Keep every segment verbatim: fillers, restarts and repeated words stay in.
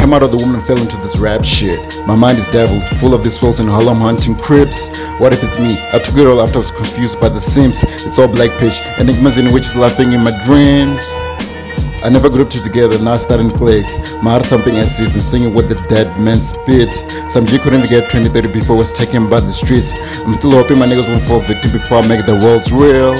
came out of the womb and fell into this rap shit. My mind is devil, full of these souls in Harlem hunting crips. What if it's me? I took it all after I was confused by the Sims. It's all black pitch, enigmas in witches laughing in my dreams. I never grouped you together, now I starting to click. My heart thumping asses and singing what the dead men spit. Some G couldn't even get twenty thirty before I was taken by the streets. I'm still hoping my niggas won't fall victim before I make the world's real.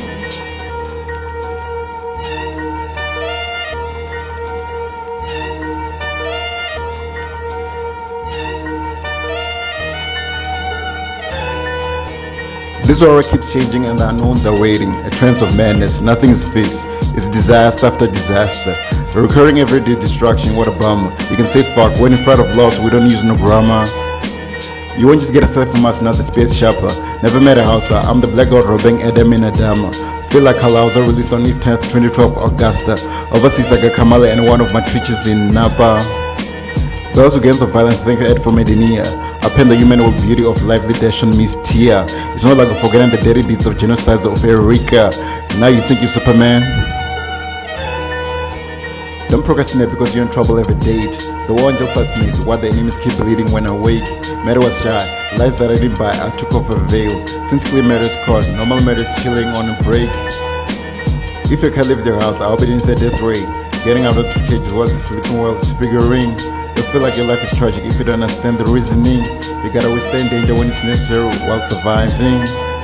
This aura keeps changing and the unknowns are waiting. A trance of madness, nothing is fixed. It's disaster after disaster. A recurring everyday distraction, what a bummer. You can say fuck, when in front of laws we don't use no grammar. You won't just get a selfie from us, not the space shopper. Never met a Hausa, I'm the black god robbing Adam in Adama. Feel like Halauza released on Eve tenth, twenty twelve Augusta. Overseas I got Kamala and one of my treaches in Napa. Those who games of violence think Ed for Medenia. I pen the human with beauty of lively dash on Miss Tia. It's not like forgetting the dirty deeds of genocides of Eureka. Now you think you're Superman? Don't procrastinate because you're in trouble every date. The war angel fascinates, why the enemies keep bleeding when I wake. Matter was shy, lies that I didn't buy, I took off a veil. Since clear matter is caught, normal matter is chilling on a break. If your cat leaves your house, I'll be inside death ray. Getting out of this cage is what the sleeping world is figuring. You feel like your life is tragic if you don't understand the reasoning. You gotta withstand danger when it's necessary while surviving.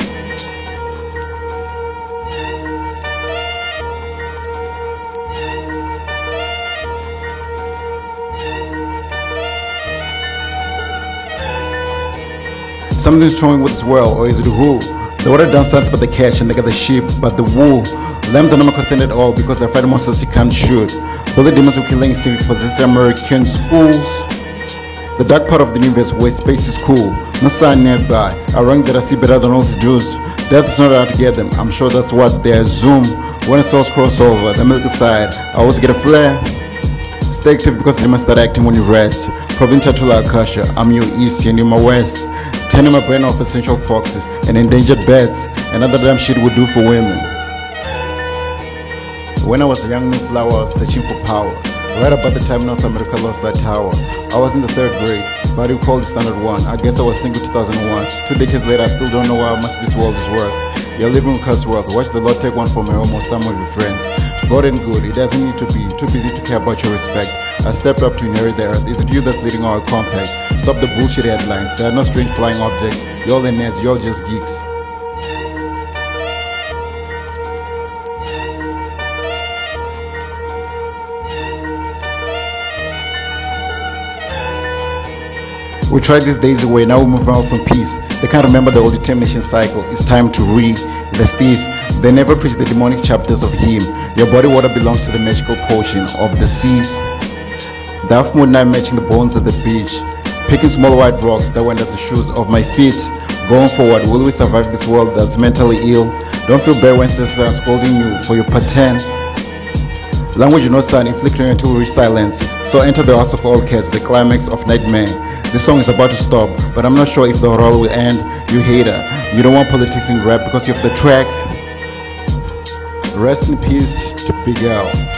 Something's wrong with this world, or is it who? The water down stands but the cash and they got the sheep but the wool. Lambs are not concerned at all because I fight monsters you can't shoot. Bully demons who killing instinct possess American schools. The dark part of the universe where space is cool. No sun nearby, a rank that I see better than all the dudes. Death is not out to get them, I'm sure that's what they assume. When the souls cross over, the milk side, I always get a flare. Stay active because demons start acting when you rest. Probably Tatula Akasha, I'm your east and you're my west. Turning my brain off essential foxes and endangered bats. Another damn shit would do for women. When I was a young new flower, I was searching for power. Right about the time North America lost that tower. I was in the third grade, but you called it standard one. I guess I was single two thousand one. Two decades later, I still don't know how much this world is worth. You're living in cursed world. Watch the Lord take one from almost some of your friends. God and good, it doesn't need to be too busy to care about your respect. I stepped up to inherit the earth. Is it you that's leading our compact? Stop the bullshit headlines. There are no strange flying objects. Y'all in nerds, y'all just geeks. We tried these days away, now we move on from peace. They can't remember the old determination cycle. It's time to read the Steve. They never preach the demonic chapters of him. Your body water belongs to the magical portion of the seas. The half moon night matching the bones at the beach. Picking small white rocks that went at the shoes of my feet. Going forward, will we survive this world that's mentally ill? Don't feel bad when sisters are scolding you for your pattern. Language you know sound inflicting until we reach silence. So enter the house of all cats, the climax of Nightmare. This song is about to stop, but I'm not sure if the horror will end. You hater, you don't want politics in rap because you have the track. Rest in peace to Big L.